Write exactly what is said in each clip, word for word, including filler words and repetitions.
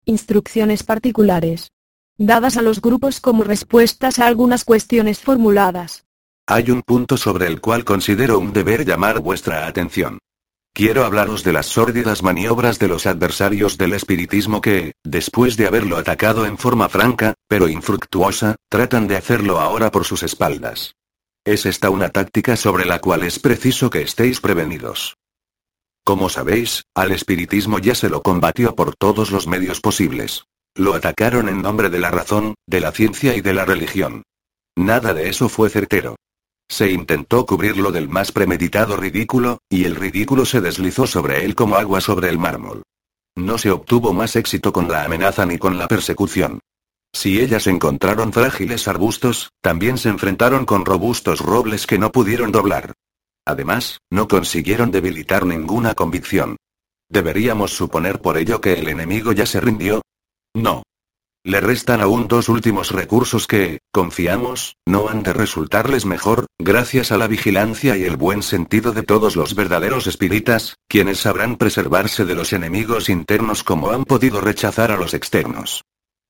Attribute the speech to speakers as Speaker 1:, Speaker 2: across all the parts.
Speaker 1: Instrucciones particulares. Dadas a los grupos como respuestas a algunas cuestiones formuladas.
Speaker 2: Hay un punto sobre el cual considero un deber llamar vuestra atención. Quiero hablaros de las sórdidas maniobras de los adversarios del espiritismo que, después de haberlo atacado en forma franca, pero infructuosa, tratan de hacerlo ahora por sus espaldas. Es esta una táctica sobre la cual es preciso que estéis prevenidos. Como sabéis, al espiritismo ya se lo combatió por todos los medios posibles. Lo atacaron en nombre de la razón, de la ciencia y de la religión. Nada de eso fue certero. Se intentó cubrirlo del más premeditado ridículo, y el ridículo se deslizó sobre él como agua sobre el mármol. No se obtuvo más éxito con la amenaza ni con la persecución. Si ellas encontraron frágiles arbustos, también se enfrentaron con robustos robles que no pudieron doblar. Además, no consiguieron debilitar ninguna convicción. ¿Deberíamos suponer por ello que el enemigo ya se rindió? No. Le restan aún dos últimos recursos que, confiamos, no han de resultarles mejor, gracias a la vigilancia y el buen sentido de todos los verdaderos espíritas, quienes sabrán preservarse de los enemigos internos como han podido rechazar a los externos.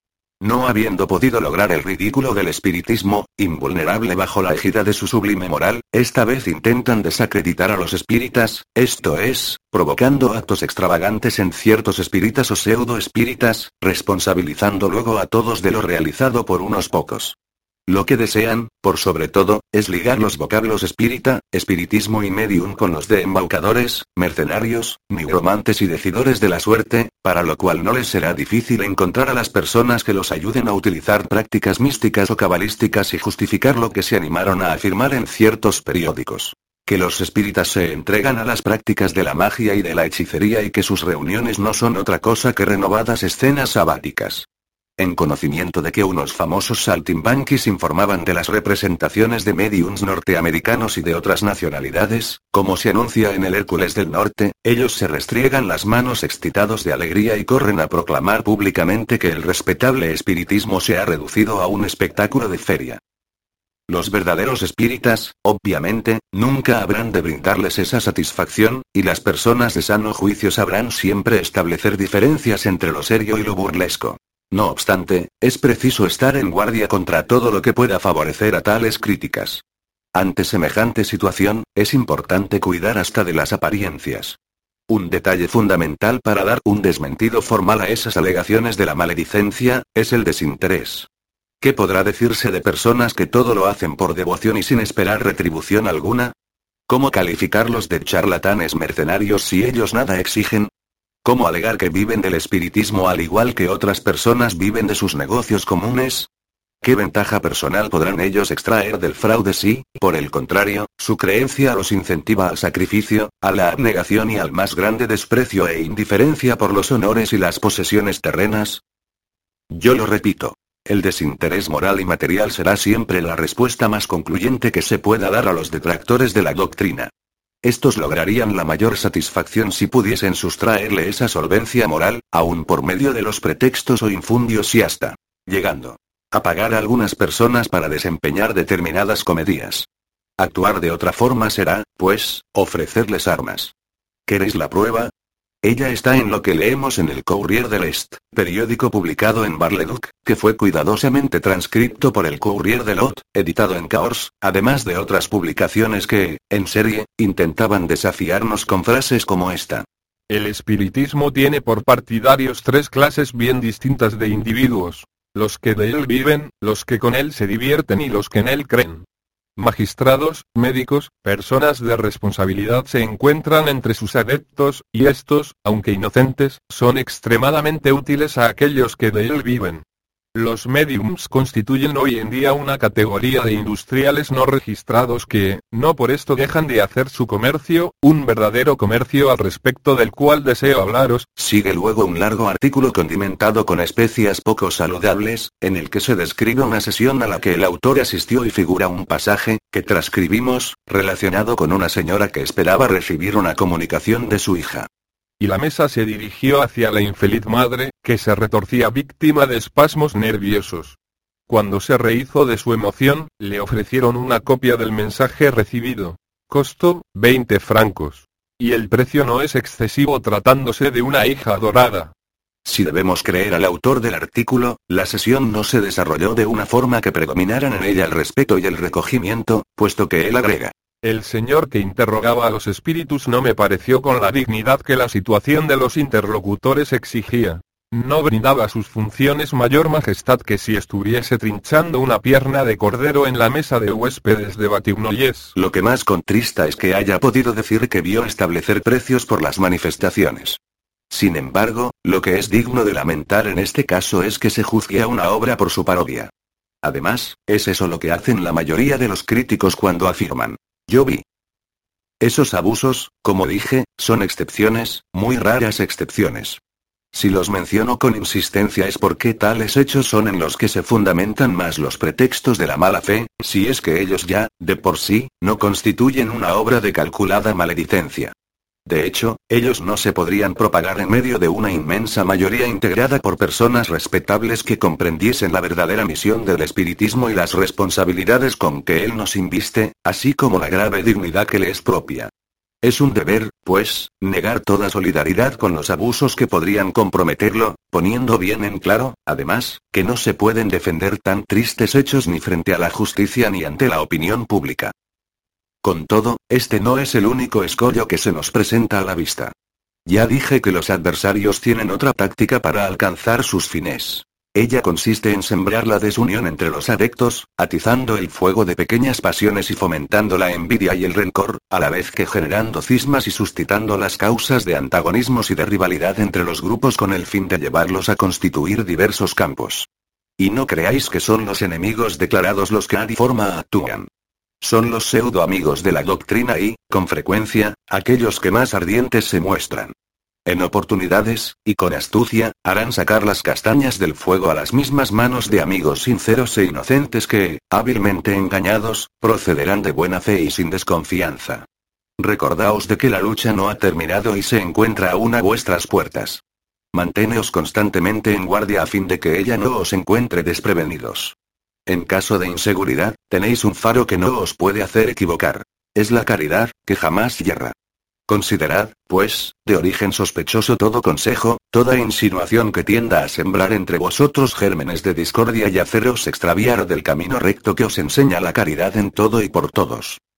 Speaker 2: No habiendo podido lograr el ridículo del espiritismo, invulnerable bajo la égida de su sublime moral, esta vez intentan desacreditar a los espíritas, esto es, provocando actos extravagantes en ciertos espíritas o pseudo-espíritas, responsabilizando luego a todos de lo realizado por unos pocos. Lo que desean, por sobre todo, es ligar los vocablos espírita, espiritismo y medium con los de embaucadores, mercenarios, nigromantes y decidores de la suerte, para lo cual no les será difícil encontrar a las personas que los ayuden a utilizar prácticas místicas o cabalísticas y justificar lo que se animaron a afirmar en ciertos periódicos. Que los espíritas se entregan a las prácticas de la magia y de la hechicería y que sus reuniones no son otra cosa que renovadas escenas sabáticas. En conocimiento de que unos famosos saltimbanquis informaban de las representaciones de mediums norteamericanos y de otras nacionalidades, como se anuncia en el Hércules del Norte, ellos se restriegan las manos excitados de alegría y corren a proclamar públicamente que el respetable espiritismo se ha reducido a un espectáculo de feria. Los verdaderos espíritas, obviamente, nunca habrán de brindarles esa satisfacción, y las personas de sano juicio sabrán siempre establecer diferencias entre lo serio y lo burlesco. No obstante, es preciso estar en guardia contra todo lo que pueda favorecer a tales críticas. Ante semejante situación, es importante cuidar hasta de las apariencias. Un detalle fundamental para dar un desmentido formal a esas alegaciones de la maledicencia, es el desinterés. ¿Qué podrá decirse de personas que todo lo hacen por devoción y sin esperar retribución alguna? ¿Cómo calificarlos de charlatanes mercenarios si ellos nada exigen? ¿Cómo alegar que viven del espiritismo al igual que otras personas viven de sus negocios comunes? ¿Qué ventaja personal podrán ellos extraer del fraude si, por el contrario, su creencia los incentiva al sacrificio, a la abnegación y al más grande desprecio e indiferencia por los honores y las posesiones terrenas? Yo lo repito. El desinterés moral y material será siempre la respuesta más concluyente que se pueda dar a los detractores de la doctrina. Estos lograrían la mayor satisfacción si pudiesen sustraerle esa solvencia moral, aun por medio de los pretextos o infundios y hasta, llegando, a pagar a algunas personas para desempeñar determinadas comedias. Actuar de otra forma será, pues, ofrecerles armas. ¿Queréis la prueba? Ella está en lo que leemos en el Courrier de l'Est, periódico publicado en Bar-le-Duc, que fue cuidadosamente transcripto por el Courrier de l'Ouest, editado en Cahors, además de otras publicaciones que, en serie, intentaban desafiarnos con frases como esta.
Speaker 3: El espiritismo tiene por partidarios tres clases bien distintas de individuos: los que de él viven, los que con él se divierten y los que en él creen. Magistrados, médicos, personas de responsabilidad se encuentran entre sus adeptos, y estos, aunque inocentes, son extremadamente útiles a aquellos que de él viven. Los mediums constituyen hoy en día una categoría de industriales no registrados que, no por esto dejan de hacer su comercio, un verdadero comercio al respecto del cual deseo hablaros.
Speaker 2: Sigue luego un largo artículo condimentado con especias poco saludables, en el que se describe una sesión a la que el autor asistió y figura un pasaje, que transcribimos, relacionado con una señora que esperaba recibir una comunicación de su hija.
Speaker 3: Y la mesa se dirigió hacia la infeliz madre, que se retorcía víctima de espasmos nerviosos. Cuando se rehízo de su emoción, le ofrecieron una copia del mensaje recibido. Costo, veinte francos. Y el precio no es excesivo tratándose de una hija adorada.
Speaker 2: Si debemos creer al autor del artículo, la sesión no se desarrolló de una forma que predominaran en ella el respeto y el recogimiento, puesto que él agrega:
Speaker 3: el señor que interrogaba a los espíritus no me pareció con la dignidad que la situación de los interlocutores exigía. No brindaba a sus funciones mayor majestad que si estuviese trinchando una pierna de cordero en la mesa de huéspedes de Batignolles.
Speaker 2: Lo que más contrista es que haya podido decir que vio establecer precios por las manifestaciones. Sin embargo, lo que es digno de lamentar en este caso es que se juzgue a una obra por su parodia. Además, es eso lo que hacen la mayoría de los críticos cuando afirman: yo vi. Esos abusos, como dije, son excepciones, muy raras excepciones. Si los menciono con insistencia es porque tales hechos son en los que se fundamentan más los pretextos de la mala fe, si es que ellos ya, de por sí, no constituyen una obra de calculada maledicencia. De hecho, ellos no se podrían propagar en medio de una inmensa mayoría integrada por personas respetables que comprendiesen la verdadera misión del espiritismo y las responsabilidades con que él nos inviste, así como la grave dignidad que le es propia. Es un deber, pues, negar toda solidaridad con los abusos que podrían comprometerlo, poniendo bien en claro, además, que no se pueden defender tan tristes hechos ni frente a la justicia ni ante la opinión pública. Con todo, este no es el único escollo que se nos presenta a la vista. Ya dije que los adversarios tienen otra táctica para alcanzar sus fines. Ella consiste en sembrar la desunión entre los adeptos, atizando el fuego de pequeñas pasiones y fomentando la envidia y el rencor, a la vez que generando cismas y suscitando las causas de antagonismos y de rivalidad entre los grupos con el fin de llevarlos a constituir diversos campos. Y no creáis que son los enemigos declarados los que de forma actúan. Son los pseudo amigos de la doctrina y, con frecuencia, aquellos que más ardientes se muestran. En oportunidades, y con astucia, harán sacar las castañas del fuego a las mismas manos de amigos sinceros e inocentes que, hábilmente engañados, procederán de buena fe y sin desconfianza. Recordaos de que la lucha no ha terminado y se encuentra aún a vuestras puertas. Manteneos constantemente en guardia a fin de que ella no os encuentre desprevenidos. En caso de inseguridad, tenéis un faro que no os puede hacer equivocar. Es la caridad, que jamás yerra. Considerad, pues, de origen sospechoso todo consejo, toda insinuación que tienda a sembrar entre vosotros gérmenes de discordia y haceros extraviar del camino recto que os enseña la caridad en todo y por todos.